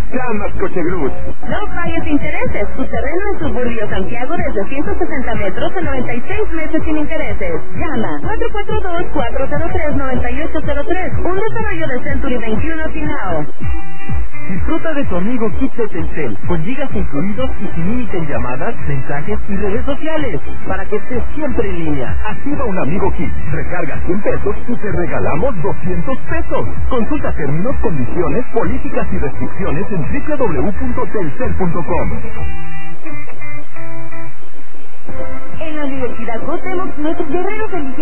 Llamas Cochegruz. No pagues intereses. Tu terreno en Suburbio Santiago desde 160 metros en 96 meses sin intereses. Llama 442-403-9803. Un desarrollo de Century 21 Finao. Disfruta de tu amigo Kit de Telcel, con gigas incluidos y sin límite en llamadas, mensajes y redes sociales, para que estés siempre en línea. Activa un amigo Kit, recarga 100 pesos y te regalamos 200 pesos. Consulta términos, condiciones, políticas y restricciones en www.telcel.com. En la Universidad Cuauhtémoc, nuestros guerreros religiosos